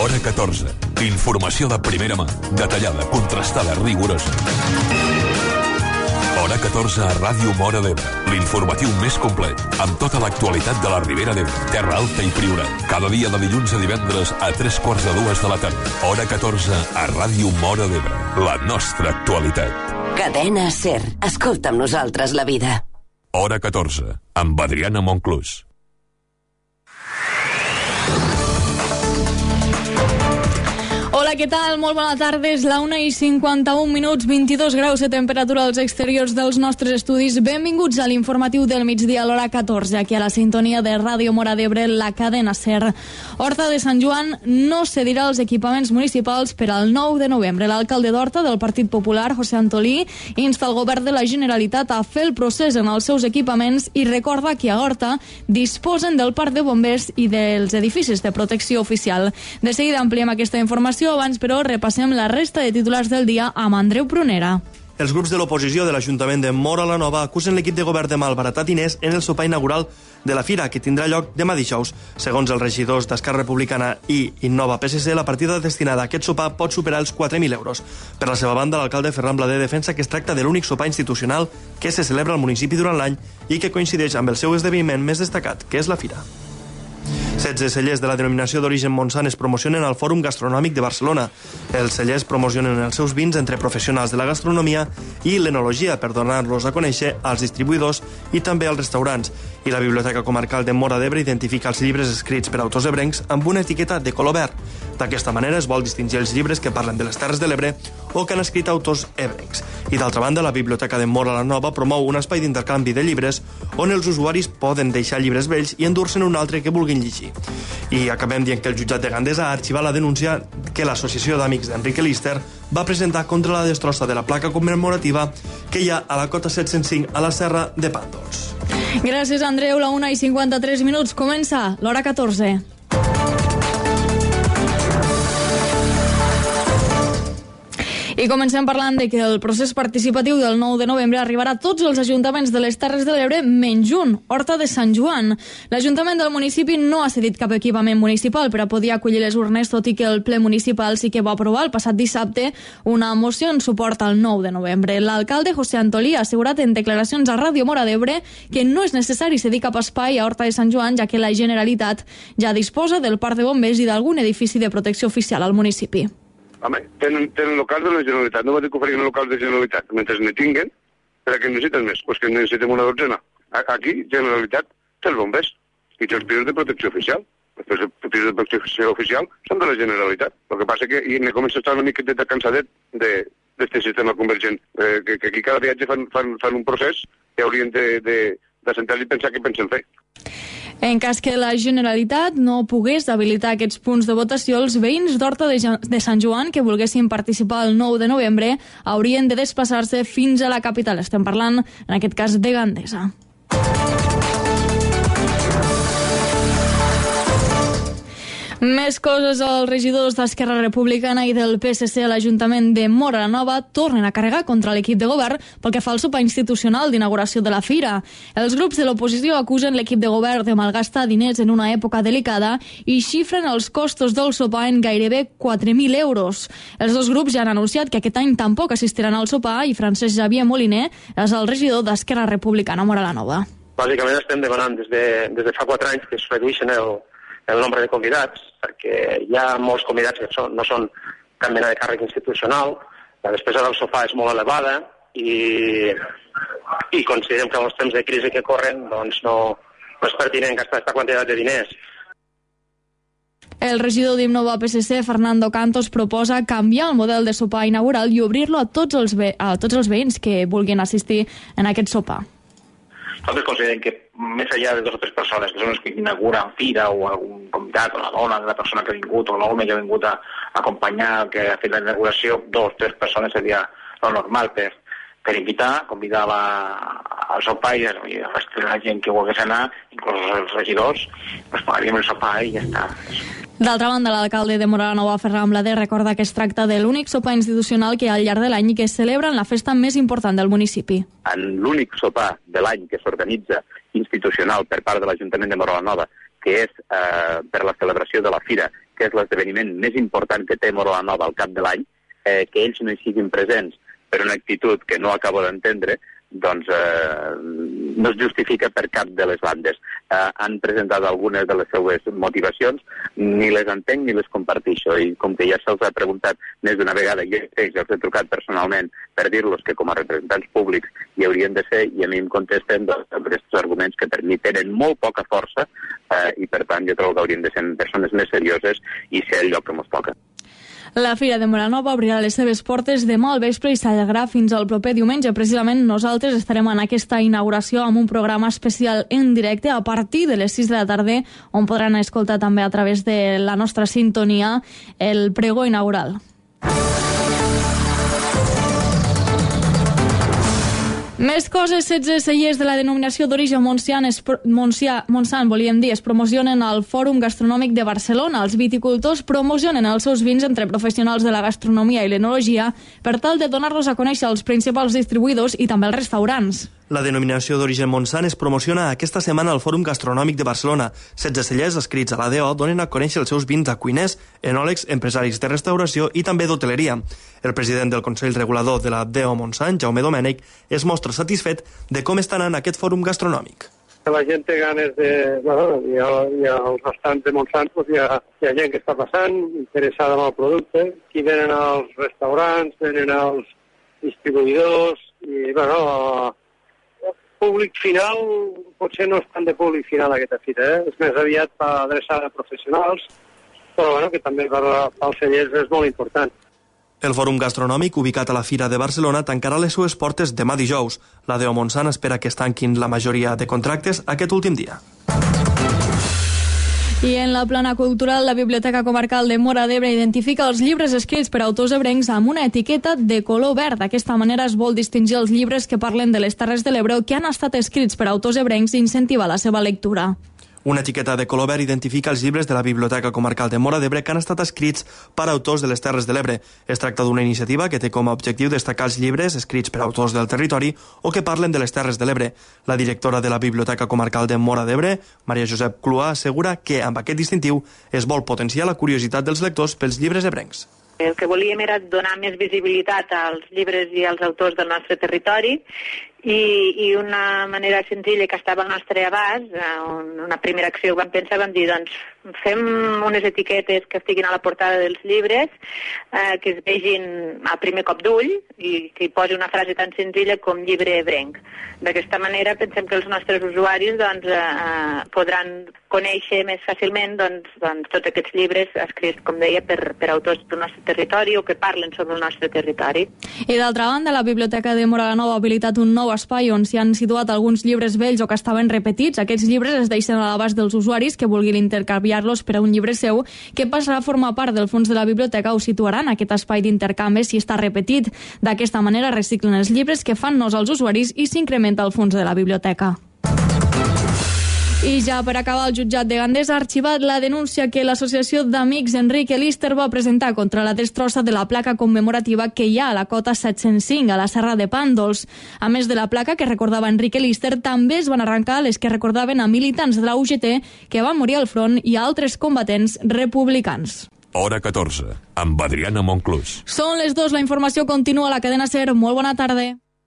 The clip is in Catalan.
Hora 14. Informació de primera mà, detallada, contrastada, rigorosa. Hora 14 a Ràdio Móra d'Ebre. L'informatiu més complet, amb tota l'actualitat de la Ribera d'Ebre, Terra Alta i Priorat. Cada dia de dilluns a divendres a 3:45 de la tarda. Hora 14 a Ràdio Móra d'Ebre. La nostra actualitat. Cadena SER. Escolta amb nosaltres la vida. Hora 14, amb Adriana Monclús. Hola, què tal? Molt bona tarda. És la 1:51, 22 graus de temperatura als exteriors dels nostres estudis. Benvinguts a l'informatiu del migdia a l'hora 14, aquí a la sintonia de Ràdio Móra d'Ebre, la cadena SER. Horta de Sant Joan no cedirà els equipaments municipals per al 9 de novembre. L'alcalde d'Horta del Partit Popular, José Antolí, insta el govern de la Generalitat a fer el procés en els seus equipaments i recorda que a Horta disposen del parc de bombers i dels edificis de protecció oficial. De seguida ampliem aquesta informació. Abans, però, repassem la resta de titulars del dia amb Andreu Prunera. Els grups de l'oposició de l'Ajuntament de Móra la Nova acusen l'equip de govern de malbaratar diners en el sopar inaugural de la fira, que tindrà lloc demà dijous. Segons els regidors d'Esquerra Republicana i Innova PSC, la partida destinada a aquest sopar pot superar els 4.000 euros. Per la seva banda, l'alcalde Ferran Blader defensa que es tracta de l'únic sopar institucional que se celebra al municipi durant l'any i que coincideix amb el seu esdeveniment més destacat, que és la fira. 16 cellers de la denominació d'origen Montsant es promocionen al Fòrum Gastronòmic de Barcelona. Els cellers promocionen els seus vins entre professionals de la gastronomia i l'enologia per donar-los a conèixer als distribuïdors i també als restaurants. I la Biblioteca Comarcal de Móra d'Ebre identifica els llibres escrits per autors ebrencs amb una etiqueta de color verd. D'aquesta manera es vol distingir els llibres que parlen de les Terres de l'Ebre o que han escrit autors ebrencs. I d'altra banda, la Biblioteca de Móra la Nova promou un espai d'intercanvi de llibres on els usuaris poden deixar llibres vells i endur-se'n un altre que vulguin llegir. I acabem dient que el jutjat de Gandesa ha arxivat la denúncia que l'Associació d'Amics d'Enrique Lister va presentar contra la destrossa de la placa commemorativa que hi ha a la cota 705 a la Serra de Pàndols. Gràcies, Andreu. La 1:53. Comença l'hora 14. I comencem parlant de que el procés participatiu del 9 de novembre arribarà a tots els ajuntaments de les Terres de l'Ebre menys un, Horta de Sant Joan. L'Ajuntament del municipi no ha cedit cap equipament municipal per a poder acollir les urnes, tot i que el ple municipal sí que va aprovar el passat dissabte una moció en suport al 9 de novembre. L'alcalde José Antolí ha assegurat en declaracions a Ràdio Móra d'Ebre que no és necessari cedir cap espai a Horta de Sant Joan, ja que la Generalitat ja disposa del parc de bombers i d'algun edifici de protecció oficial al municipi. Home, tenen locals de la Generalitat, no va dir que oferien locals de Generalitat. Mentre ne tinguen, per a què necessiten més? Pues que necessitem una dotzena. Aquí, Generalitat, té els bombers i té els pisos de protecció oficial. Els pisos de protecció oficial són de la Generalitat. El que passa que ne comença a estar una miqueta cansadet d'aquest sistema convergent, que aquí cada viatge fan un procés que haurien de sentar-li i pensar què pensen fer. En cas que la Generalitat no pogués habilitar aquests punts de votació, els veïns d'Horta de Sant Joan que volguessin participar el 9 de novembre haurien de desplaçar-se fins a la capital. Estem parlant, en aquest cas, de Gandesa. Més coses. Els regidors d'Esquerra Republicana i del PSC a l'Ajuntament de Móra la Nova tornen a carregar contra l'equip de govern pel que fa al sopar institucional d'inauguració de la fira. Els grups de l'oposició acusen l'equip de govern de malgastar diners en una època delicada i xifren els costos del sopar en gairebé 4.000 euros. Els dos grups ja han anunciat que aquest any tampoc assistiran al sopar i Francesc Xavier Moliner és el regidor d'Esquerra Republicana a Móra la Nova. Bàsicament estem demanant des de fa 4 anys que es redueixen el nombre de convidats, perquè hi ha molts convidats que no són cap mena de càrrec institucional, la despesa del sopar és molt elevada i considerem que en els temps de crisi que corren doncs no és pertinent gastar aquesta quantitat de diners. El regidor d'Innova PSC, Fernando Cantos, proposa canviar el model de sopar inaugural i obrir-lo a tots els veïns que vulguin assistir en aquest sopar. Nosaltres considerem que més enllà de 2 o 3 persones que són els que inauguren fira o algun convidat o la dona de la persona que ha vingut o l'home que ha vingut a acompanyar que ha fet la inauguració, 2 o 3 persones seria lo normal per convidar al sopar i el resto de la gent que volgués anar, inclús els regidors, pues pagaríem el sopar i ja està. D'altra banda, l'alcalde de Móra la Nova, Ferran Blader, recorda que es tracta de l'únic sopar institucional que hi ha al llarg de l'any i que es celebra en la festa més important del municipi. En l'únic sopar de l'any que s'organitza institucional per part de l'Ajuntament de Móra la Nova, que és per la celebració de la fira, que que és l'esdeveniment més important que té Móra la Nova al cap de l'any, que ells no hi siguin presents per una actitud que no acabo d'entendre, doncs no es justifica per cap de les bandes. Han presentat algunes de les seues motivacions, ni les entenc ni les comparteixo, i com que ja se'ls ha preguntat més d'una vegada, i ells els he trucat personalment per dir-los que com a representants públics hi haurien de ser, i a mi em contesten amb aquests arguments que per mi tenen molt poca força, i per tant jo trobo que haurien de ser persones més serioses i ser el lloc que ens toca. La Fira de Móra la Nova obrirà les seves portes demà al vespre i s'allargarà fins al proper diumenge. Precisament nosaltres estarem en aquesta inauguració amb un programa especial en directe a partir de les 6 de la tarda, on podran escoltar també a través de la nostra sintonia el pregó inaugural. Més coses, 16 cellers de la denominació d'origen Montsant, volíem dir, es promocionen al Fòrum Gastronòmic de Barcelona. Els viticultors promocionen els seus vins entre professionals de la gastronomia i l'enologia per tal de donar-los a conèixer als principals distribuïdors i també als restaurants. La denominació d'origen Montsant es promociona aquesta setmana al Fòrum Gastronòmic de Barcelona. 16 cellers adscrits a la DO donen a conèixer els seus vins a cuiners, enòlegs, empresaris de restauració i també d'hoteleria. El president del Consell Regulador de la DO Montsant, Jaume Domènech, es mostra satisfet de com està anant aquest fòrum gastronòmic. La gent té ganes de... Bueno, hi ha els restaurants de Montsant, doncs hi ha gent que està passant, interessada en el producte. Aquí venen els restaurants, venen els distribuïdors i, bueno, públic final, potser no és tant de públic final aquesta fira, és més aviat per adreçar a professionals, però bueno, que també per als cellers és molt important. El Fòrum Gastronòmic, ubicat a la Fira de Barcelona, tancarà les seues portes demà dijous. La DO Montsant espera que es tanquin la majoria de contractes aquest últim dia. I en la plana cultural, la Biblioteca Comarcal de Móra d'Ebre identifica els llibres escrits per autors ebrencs amb una etiqueta de color verd. D'aquesta manera es vol distingir els llibres que parlen de les Terres de l'Ebre que han estat escrits per autors ebrencs i incentivar la seva lectura. Una etiqueta de color verd identifica els llibres de la Biblioteca Comarcal de Móra d'Ebre que han estat escrits per autors de les Terres de l'Ebre. Es tracta d'una iniciativa que té com a objectiu destacar els llibres escrits per autors del territori o que parlen de les Terres de l'Ebre. La directora de la Biblioteca Comarcal de Móra d'Ebre, Maria Josep Cluà, assegura que amb aquest distintiu es vol potenciar la curiositat dels lectors pels llibres ebrencs. El que volíem era donar més visibilitat als llibres i als autors del nostre territori i una manera senzilla que estava al nostre abast, una primera acció que vam pensar, vam dir, doncs, fem unes etiquetes que estiguin a la portada dels llibres, que es vegin a primer cop d'ull i que hi posi una frase tan senzilla com llibre ebrenc. D'aquesta manera pensem que els nostres usuaris podran conèixer més fàcilment tots aquests llibres escrits, com deia, per autors del nostre territori o que parlen sobre el nostre territori. I d'altra banda, la Biblioteca de Móra la Nova ha habilitat un nou espai on s'hi han situat alguns llibres vells o que estaven repetits. Aquests llibres es deixen a l'abast dels usuaris que vulguin intercanviar-los per a un llibre seu que passarà a formar part del fons de la biblioteca o situaran aquest espai d'intercanvi si està repetit. D'aquesta manera reciclen els llibres que fan nos als usuaris i s'incrementa el fons de la biblioteca. I ja per acabar, el jutjat de Gandesa ha arxivat la denúncia que l'Associació d'Amics Enrique Lister va presentar contra la destrossa de la placa commemorativa que hi ha a la cota 705 a la Serra de Pàndols. A més de la placa que recordava Enrique Lister, també es van arrencar les que recordaven a militants de la UGT que van morir al front i a altres combatents republicans. Hora 14, amb Adriana Monclús. Són les 2, la informació continua a la cadena SER. Molt bona tarda.